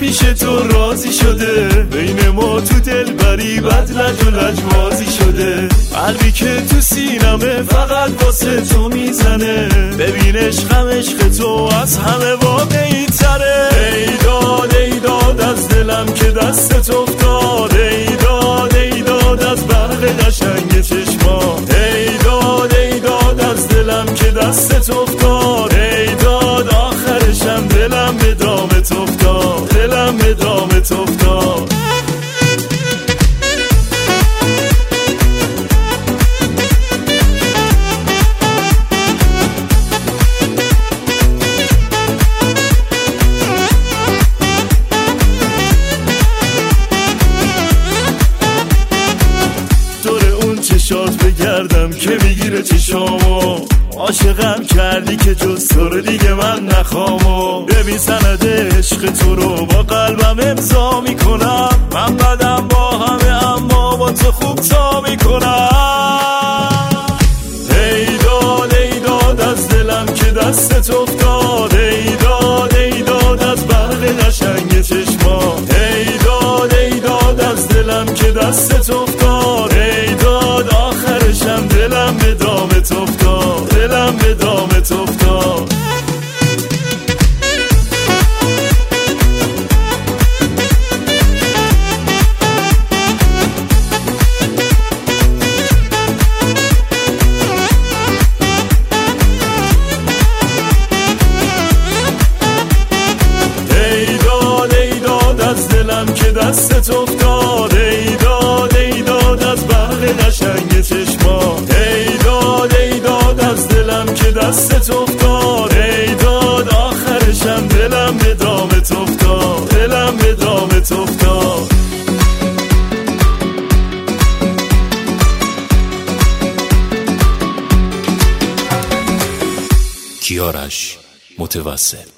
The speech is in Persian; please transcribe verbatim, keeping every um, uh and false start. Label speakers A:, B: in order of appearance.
A: پیش تو راضی شده، بین ما تو دل بری بد لج و لجبازی شده. قلبی که تو سینمه فقط واسه تو میزنه، ببین عشقم عشق تو از همه واقعی تره. ای داد ای داد از دلم که دستت افتاد، ای داد ای داد از برق قشنگ چشما، ای داد ای داد از دلم که دستت افتاد، ای داد آخرشم دلم به دامت افتاد، دلم به دامت افتاد. چشات بگردم که میگیره چشامو، عاشقم کردی که جز تو رو دیگه من نخوامو. ببین سند عشق تو رو با قلبم امضا میکنم، من بدم با همه اما با تو خوب تا میکنم. ای داد ای داد از دلم که دستت افتاد، ای داد ای داد از برق قشنگ چشما، ای داد ای داد از دلم که دستت افتاد، ای داد آخرشم دلم به دامت افتاد، دلم به دامت افتاد. ای داد ای داد از دلم که دستت افتاد، ای داد ای داد از برق قشنگ چشما، ای داد ای داد از دلم که دستت افتاد، ای داد آخرشم دلم به دامت افتاد، دلم به دامت افتاد.
B: کیارش متوسل.